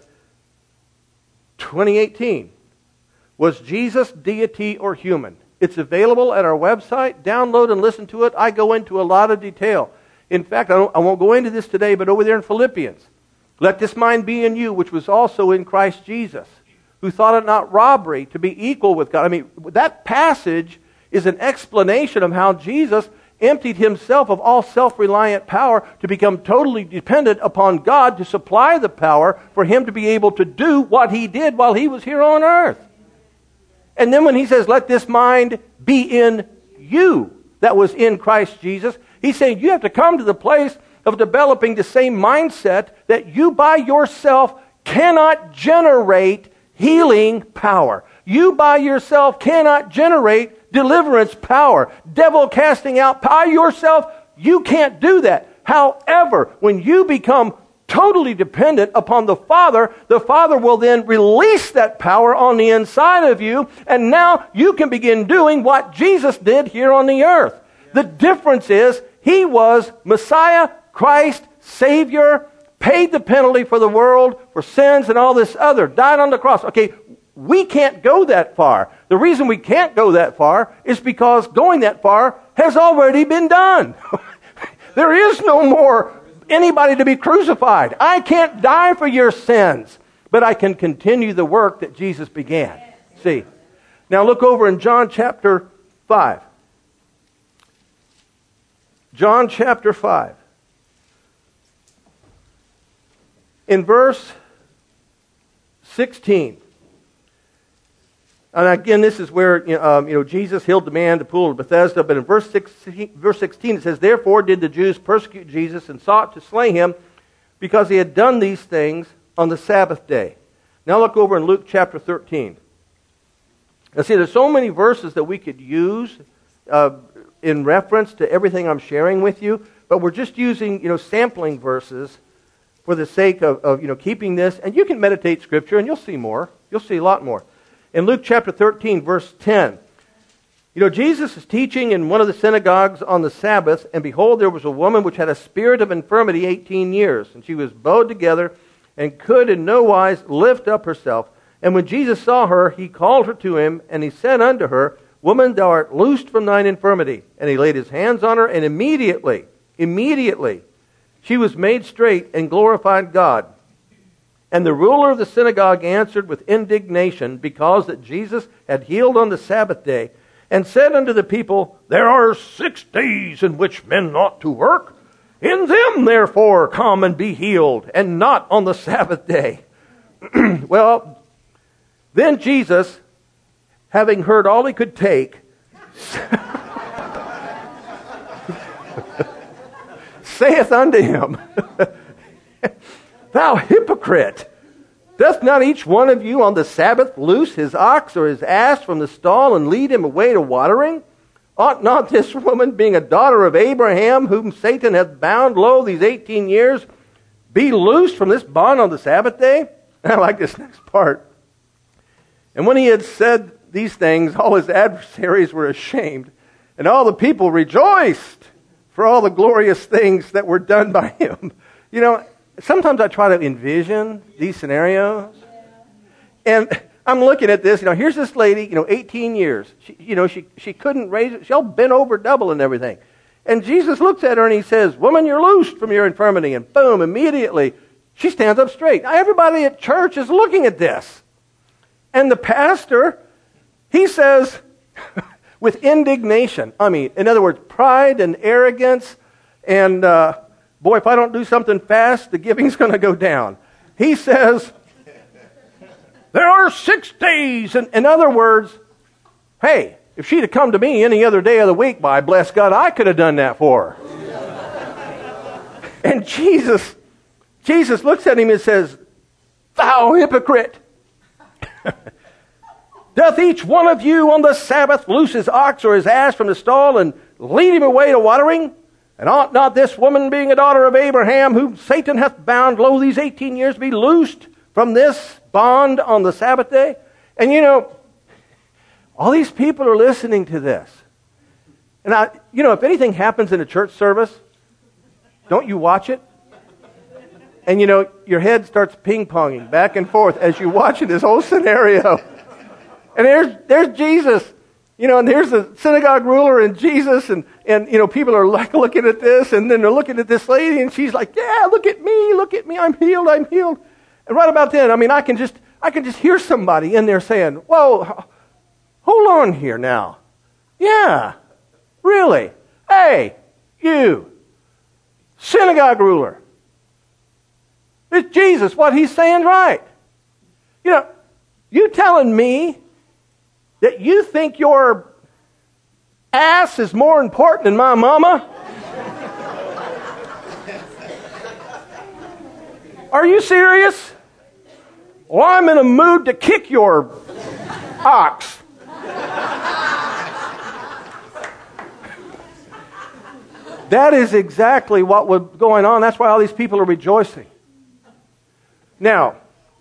2018. Was Jesus deity or human? It's available at our website. Download and listen to it. I go into a lot of detail. In fact, I won't go into this today, but over there in Philippians, let this mind be in you, which was also in Christ Jesus, who thought it not robbery to be equal with God. That passage is an explanation of how Jesus emptied Himself of all self-reliant power to become totally dependent upon God to supply the power for Him to be able to do what He did while He was here on earth. And then when He says, let this mind be in you that was in Christ Jesus, He's saying you have to come to the place of developing the same mindset that you by yourself cannot generate healing power. You by yourself cannot generate deliverance power. Devil casting out by yourself, you can't do that. However, when you become totally dependent upon the Father. The Father will then release that power on the inside of you, and now you can begin doing what Jesus did here on the earth. The difference is he was Messiah, Christ, Savior, paid the penalty for the world, for sins and all this other, died on the cross. Okay, we can't go that far. The reason we can't go that far is because going that far has already been done. There is no more anybody to be crucified. I can't die for your sins, but I can continue the work that Jesus began. See? Now look over in John chapter 5. John chapter 5. In verse 16. And again, this is where Jesus healed the man at the pool of Bethesda. But in verse 16 it says, "Therefore did the Jews persecute Jesus and sought to slay him, because he had done these things on the Sabbath day." Now look over in Luke chapter 13. Now see, there's so many verses that we could use in reference to everything I'm sharing with you, but we're just using sampling verses for the sake of keeping this. And you can meditate Scripture, and you'll see more. You'll see a lot more. In Luke chapter 13, verse 10, Jesus is teaching in one of the synagogues on the Sabbath, and behold, there was a woman which had a spirit of infirmity 18 years, and she was bowed together, and could in no wise lift up herself. And when Jesus saw her, he called her to him, and he said unto her, "Woman, thou art loosed from thine infirmity." And he laid his hands on her, and immediately, she was made straight and glorified God. And the ruler of the synagogue answered with indignation, because that Jesus had healed on the Sabbath day, and said unto the people, "There are 6 days in which men ought to work. In them, therefore, come and be healed, and not on the Sabbath day." Well, then Jesus, having heard all he could take, saith unto him, "Thou hypocrite, doth not each one of you on the Sabbath loose his ox or his ass from the stall and lead him away to watering? Ought not this woman, being a daughter of Abraham, whom Satan hath bound, lo, these 18 years, be loosed from this bond on the Sabbath day?" And I like this next part. "And when he had said these things, all his adversaries were ashamed, and all the people rejoiced for all the glorious things that were done by him." Sometimes I try to envision these scenarios. And I'm looking at this, here's this lady, 18 years. She couldn't raise it. She all bent over double and everything. And Jesus looks at her and he says, "Woman, you're loosed from your infirmity." And boom, immediately, she stands up straight. Now, everybody at church is looking at this. And the pastor, he says, with indignation, in other words, pride and arrogance, and boy, if I don't do something fast, the giving's going to go down. He says, "There are 6 days. In other words, hey, if she'd have come to me any other day of the week, by bless God, I could have done that for her. And Jesus looks at him and says, "Thou hypocrite, doth each one of you on the Sabbath loose his ox or his ass from the stall and lead him away to watering? And ought not this woman, being a daughter of Abraham, whom Satan hath bound, lo, these 18 years, be loosed from this bond on the Sabbath day?" And all these people are listening to this. And if anything happens in a church service, don't you watch it? And your head starts ping-ponging back and forth as you watch this whole scenario. And there's Jesus. And here's the synagogue ruler and Jesus, and people are like looking at this, and then they're looking at this lady, and she's like, "Yeah, look at me, I'm healed. And right about then, I can just hear somebody in there saying, "Whoa, hold on here now. Yeah, really? Hey, you, synagogue ruler. It's Jesus, what he's saying right. You telling me that you think your ass is more important than my mama? Are you serious? Well, I'm in a mood to kick your ox." That is exactly what was going on. That's why all these people are rejoicing. Now,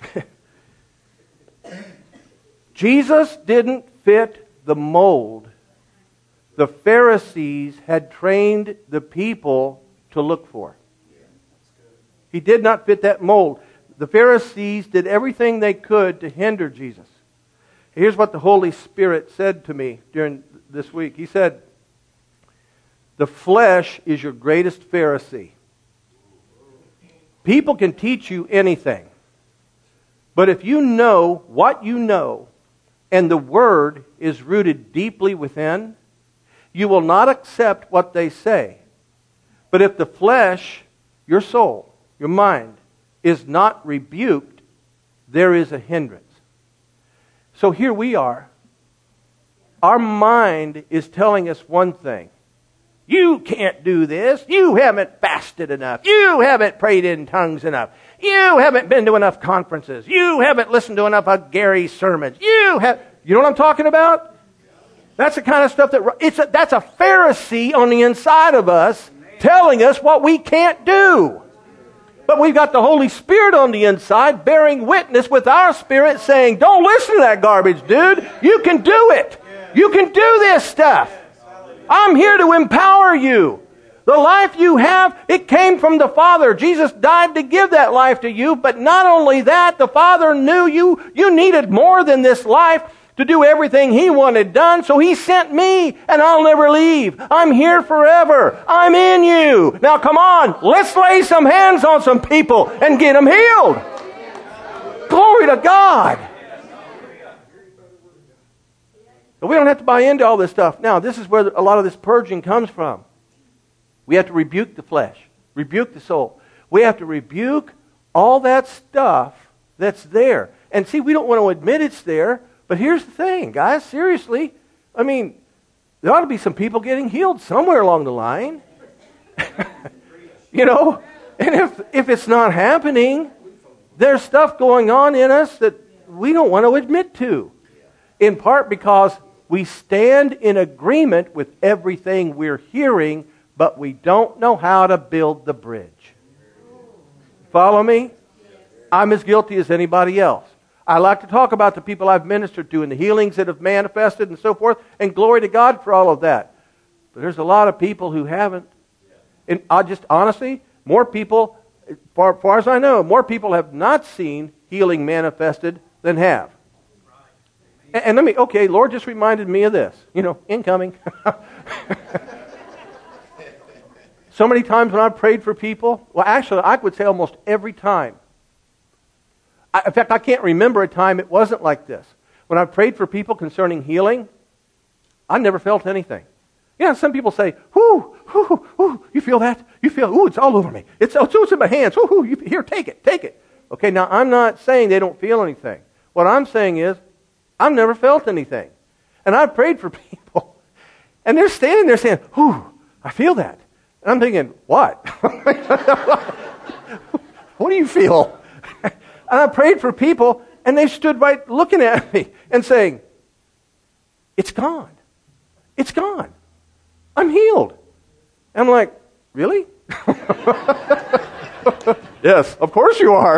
Jesus didn't fit the mold the Pharisees had trained the people to look for. He did not fit that mold. The Pharisees did everything they could to hinder Jesus. Here's what the Holy Spirit said to me during this week. He said, the flesh is your greatest Pharisee. People can teach you anything. But if you know what you know, and the Word is rooted deeply within, you will not accept what they say. But if the flesh, your soul, your mind, is not rebuked, there is a hindrance. So here we are. Our mind is telling us one thing. You can't do this. You haven't fasted enough. You haven't prayed in tongues enough. You haven't been to enough conferences. You haven't listened to enough of Gary's sermons. You know what I'm talking about? That's the kind of stuff that's a Pharisee on the inside of us telling us what we can't do. But we've got the Holy Spirit on the inside bearing witness with our spirit saying, don't listen to that garbage, dude. You can do it. You can do this stuff. I'm here to empower you. The life you have, it came from the Father. Jesus died to give that life to you. But not only that, the Father knew you needed more than this life to do everything He wanted done. So He sent me, and I'll never leave. I'm here forever. I'm in you. Now come on, let's lay some hands on some people and get them healed. Glory to God. But we don't have to buy into all this stuff. Now, this is where a lot of this purging comes from. We have to rebuke the flesh, rebuke the soul. We have to rebuke all that stuff that's there. And see, we don't want to admit it's there. But here's the thing, guys, seriously. I mean, there ought to be some people getting healed somewhere along the line. You know? And if it's not happening, there's stuff going on in us that we don't want to admit to. In part because we stand in agreement with everything we're hearing, but we don't know how to build the bridge. Follow me? I'm as guilty as anybody else. I like to talk about the people I've ministered to and the healings that have manifested and so forth, and glory to God for all of that. But there's a lot of people who haven't. And honestly, more people, far as I know, more people have not seen healing manifested than have. And Lord just reminded me of this. Incoming. So many times when I've prayed for people, well, actually, I would say almost every time. In fact, I can't remember a time it wasn't like this. When I prayed for people concerning healing, I never felt anything. Some people say, "Whoo, whoo, whoo, you feel that? You feel? Ooh, it's all over me. It's in my hands. Whoo, here, take it." Okay, now I'm not saying they don't feel anything. What I'm saying is, I've never felt anything, and I've prayed for people, and they're standing there saying, "Whoo, I feel that." And I'm thinking, "What? What do you feel?" And I prayed for people, and they stood right looking at me and saying, "It's gone. It's gone. I'm healed." And I'm like, "Really?" "Yes, of course you are."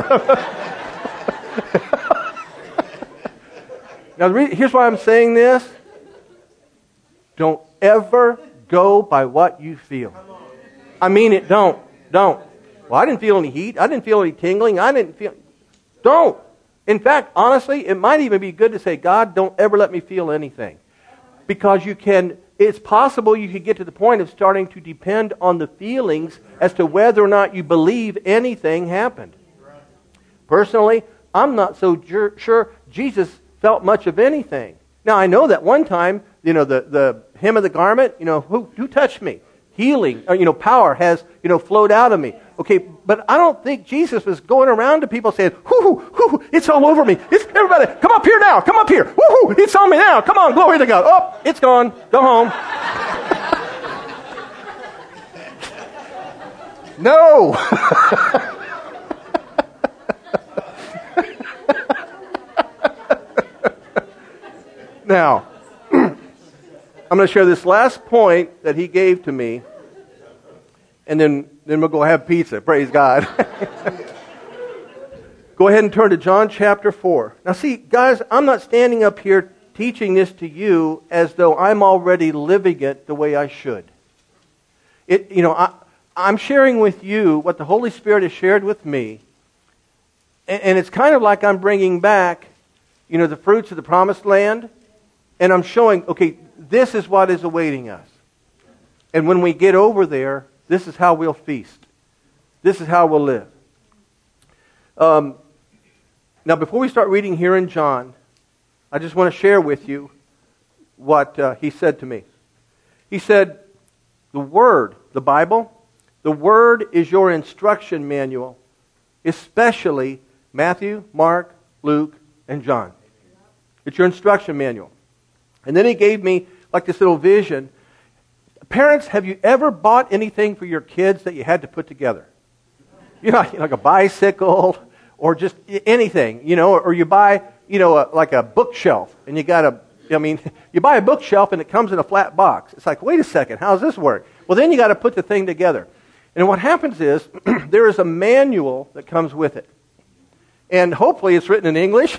Now, here's why I'm saying this. Don't ever go by what you feel. I mean it, don't. Well, I didn't feel any heat. I didn't feel any tingling. Don't. In fact, honestly, it might even be good to say, "God, don't ever let me feel anything." Because it's possible you could get to the point of starting to depend on the feelings as to whether or not you believe anything happened. Personally, I'm not so sure Jesus felt much of anything. Now, I know that one time, the hem of the garment, who touched me? Healing, power has, flowed out of me. Okay, but I don't think Jesus was going around to people saying, "Whoo, it's all over me. Everybody, come up here now. Come up here. Whoo, it's on me now. Come on, glory to God. Oh, it's gone. Go home." No. Now, I'm going to share this last point that he gave to me, and then we'll go have pizza. Praise God. Go ahead and turn to John chapter 4. Now see, guys, I'm not standing up here teaching this to you as though I'm already living it the way I should. I'm sharing with you what the Holy Spirit has shared with me. And it's kind of like I'm bringing back, the fruits of the promised land. And I'm showing, okay, this is what is awaiting us. And when we get over there, this is how we'll feast. This is how we'll live. Now, before we start reading here in John, I just want to share with you what he said to me. He said, the Word, the Bible, the Word is your instruction manual, especially Matthew, Mark, Luke, and John. It's your instruction manual. And then he gave me like this little vision. Parents, have you ever bought anything for your kids that you had to put together? Like a bicycle or just anything, or you buy, like a bookshelf and you buy a bookshelf and it comes in a flat box. It's like, wait a second, how does this work? Well, then you got to put the thing together. And what happens is there is a manual that comes with it. And hopefully it's written in English.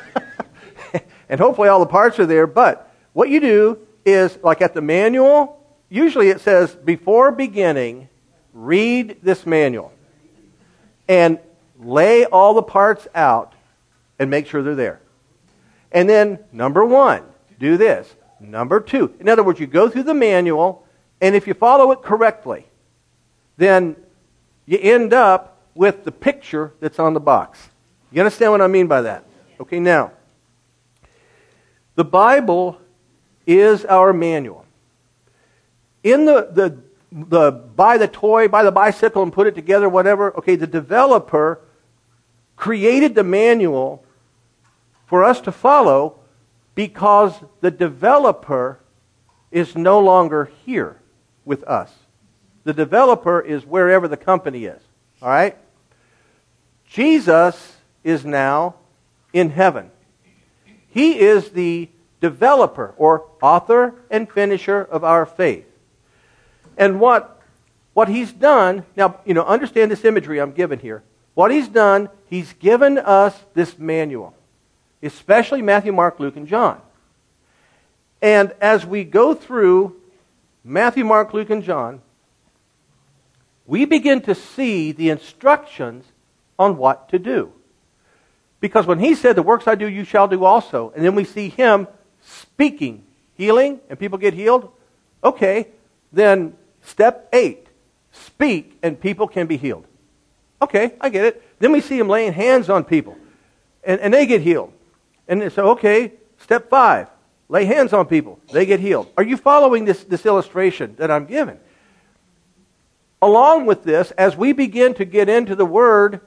And hopefully all the parts are there. But what you do is, like at the manual, usually it says, before beginning, read this manual. And lay all the parts out and make sure they're there. And then, number 1, do this. Number 2. In other words, you go through the manual, and if you follow it correctly, then you end up with the picture that's on the box. You understand what I mean by that? Okay, now, the Bible is our manual. In the buy the toy, buy the bicycle and put it together, whatever, okay, the developer created the manual for us to follow because the developer is no longer here with us. The developer is wherever the company is. All right? Jesus is now in heaven. He is the developer or author and finisher of our faith. And what he's done, now, understand this imagery I'm giving here. What he's done, he's given us this manual, especially Matthew, Mark, Luke, and John. And as we go through Matthew, Mark, Luke, and John, we begin to see the instructions on what to do. Because when he said, the works I do, you shall do also, and then we see him speaking, healing, and people get healed, okay, then step 8, speak, and people can be healed. Okay, I get it. Then we see him laying hands on people, and they get healed. And so, okay, step 5, lay hands on people, they get healed. Are you following this illustration that I'm giving? Along with this, as we begin to get into the Word,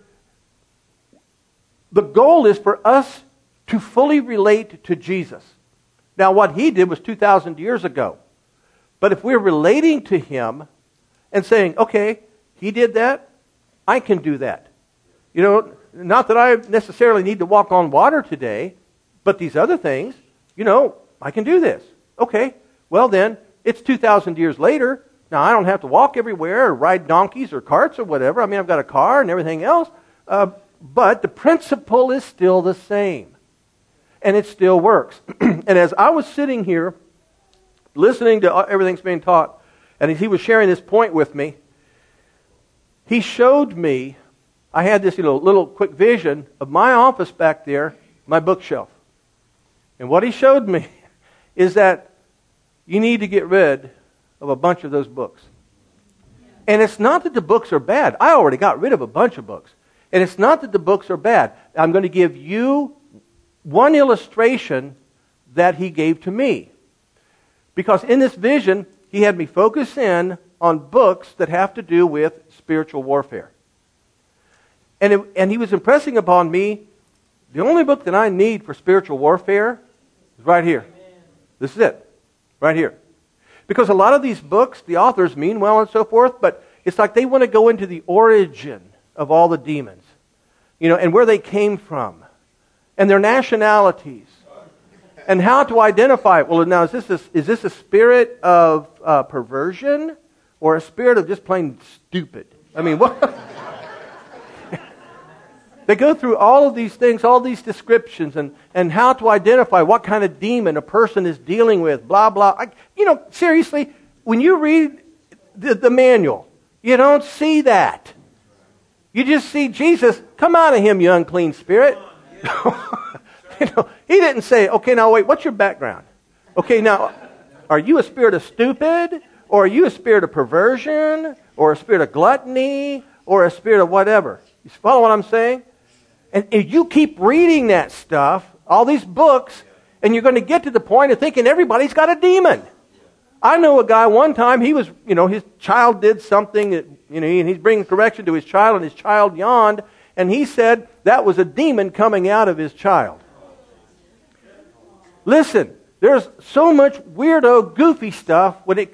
the goal is for us to fully relate to Jesus. Now, what he did was 2,000 years ago. But if we're relating to him and saying, okay, he did that, I can do that. Not that I necessarily need to walk on water today, but these other things, I can do this. Okay, well then, it's 2,000 years later. Now, I don't have to walk everywhere or ride donkeys or carts or whatever. I mean, I've got a car and everything else. But the principle is still the same. And it still works. And as I was sitting here, listening to everything that's being taught, and as he was sharing this point with me, he showed me, I had this little quick vision of my office back there, my bookshelf. And what he showed me is that you need to get rid of a bunch of those books. And it's not that the books are bad. I already got rid of a bunch of books. And it's not that the books are bad. I'm going to give you one illustration that he gave to me. Because in this vision, he had me focus in on books that have to do with spiritual warfare. And he was impressing upon me, the only book that I need for spiritual warfare is right here. This is it. Right here. Because a lot of these books, the authors mean well and so forth, but it's like they want to go into the origin of all the demons, and where they came from, and their nationalities, and how to identify it. Well, now, is this a spirit of perversion or a spirit of just plain stupid? I mean, what? They go through all of these things, all these descriptions, and how to identify what kind of demon a person is dealing with, blah, blah. Seriously, when you read the manual, you don't see that. You just see Jesus, come out of him, you unclean spirit. He didn't say, okay, now wait, what's your background? Okay, now, are you a spirit of stupid? Or are you a spirit of perversion? Or a spirit of gluttony? Or a spirit of whatever? You follow what I'm saying? And if you keep reading that stuff, all these books, and you're going to get to the point of thinking everybody's got a demon. I know a guy one time, he was, his child did something, and he's bringing correction to his child, and his child yawned, and he said that was a demon coming out of his child. Listen, there's so much weirdo, goofy stuff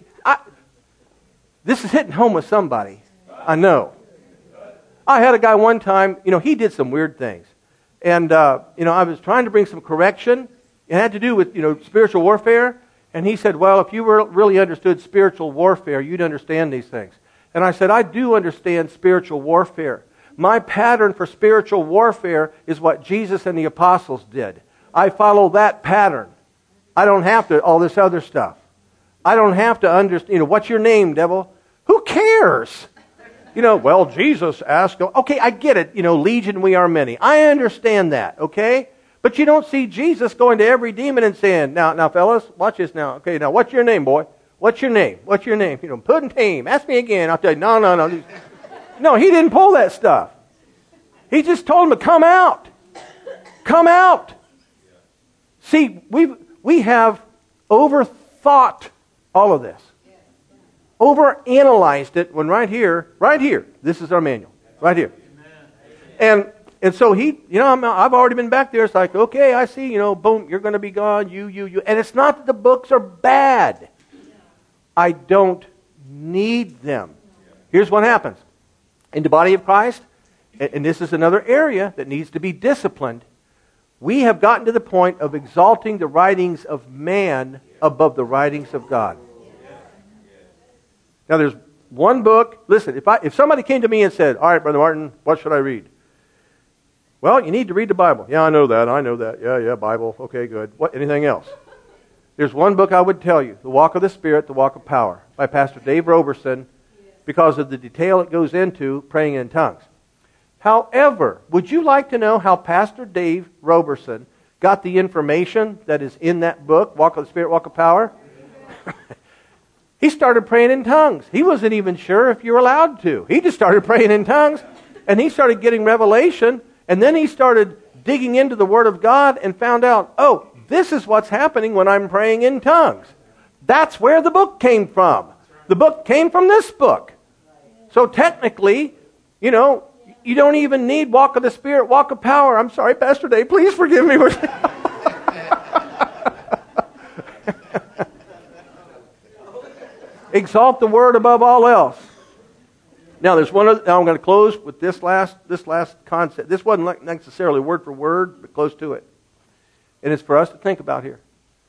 this is hitting home with somebody. I know. I had a guy one time, he did some weird things. And, I was trying to bring some correction. It had to do with, spiritual warfare. And he said, well, if you really understood spiritual warfare, you'd understand these things. And I said, I do understand spiritual warfare. My pattern for spiritual warfare is what Jesus and the apostles did. I follow that pattern. I don't have to, all this other stuff. I don't have to understand, what's your name, devil? Who cares? Well, Jesus asked, okay, I get it, legion we are many. I understand that, okay? But you don't see Jesus going to every demon and saying, now fellas, watch this now. Okay, now what's your name, boy? What's your name? What's your name? Put in name. Ask me again. I'll tell you, no. No, he didn't pull that stuff. He just told him to come out. Come out. See, we have overthought all of this. Overanalyzed it when right here, this is our manual, right here. And so I've already been back there. It's like, okay, I see, boom, you're going to be gone, you. And it's not that the books are bad. I don't need them. Here's what happens. In the body of Christ, and this is another area that needs to be disciplined, we have gotten to the point of exalting the writings of man above the writings of God. Now there's one book. Listen, if somebody came to me and said, all right, Brother Martin, what should I read? Well, you need to read the Bible. Yeah, I know that. Yeah, Bible. Okay, good. What? Anything else? There's one book I would tell you, The Walk of the Spirit, The Walk of Power, by Pastor Dave Roberson, because of the detail it goes into praying in tongues. However, would you like to know how Pastor Dave Roberson got the information that is in that book, Walk of the Spirit, Walk of Power? He started praying in tongues. He wasn't even sure if you were allowed to. He just started praying in tongues, and he started getting revelation, and then he started digging into the Word of God and found out, oh, this is what's happening when I'm praying in tongues. That's where the book came from. The book came from this book. So technically, you don't even need Walk of the Spirit, Walk of Power. I'm sorry, Pastor Dave, please forgive me. Exalt the Word above all else. Now, there's one other. Now, I'm going to close with this last concept. This wasn't necessarily word for word, but close to it. And it's for us to think about here.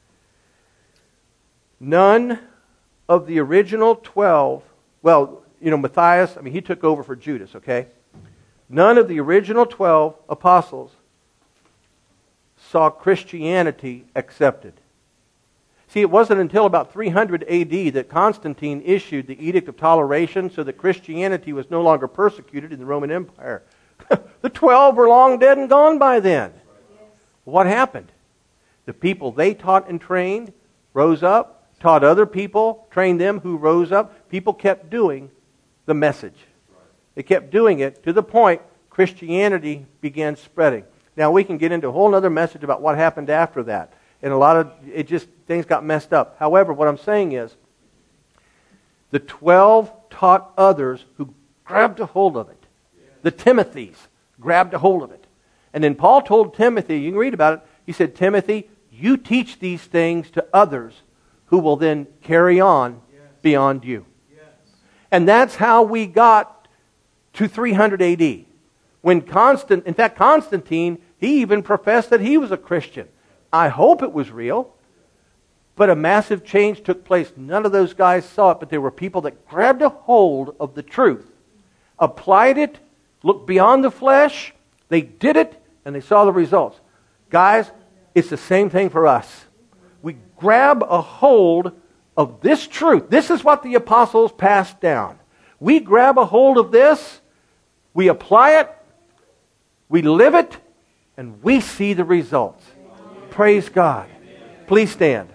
None of the original 12, Matthias, he took over for Judas, okay? None of the original 12 apostles saw Christianity accepted. See, it wasn't until about 300 AD that Constantine issued the Edict of Toleration so that Christianity was no longer persecuted in the Roman Empire. The 12 were long dead and gone by then. What happened? The people they taught and trained rose up, taught other people, trained them who rose up. People kept doing the message. They kept doing it to the point Christianity began spreading. Now we can get into a whole other message about what happened after that. And things got messed up. However, what I'm saying is, the 12 taught others who grabbed a hold of it. The Timothys grabbed a hold of it. And then Paul told Timothy, you can read about it, he said, Timothy, you teach these things to others who will then carry on beyond you. And that's how we got to 300 AD. When Constantine, he even professed that he was a Christian. I hope it was real, but a massive change took place. None of those guys saw it, but there were people that grabbed a hold of the truth, applied it, looked beyond the flesh, They did it, and they saw the results. Guys, it's the same thing for us. We grab a hold of this truth. This is what the apostles passed down. We grab a hold of this, we apply it, we live it, and we see the results. Praise God. Please stand.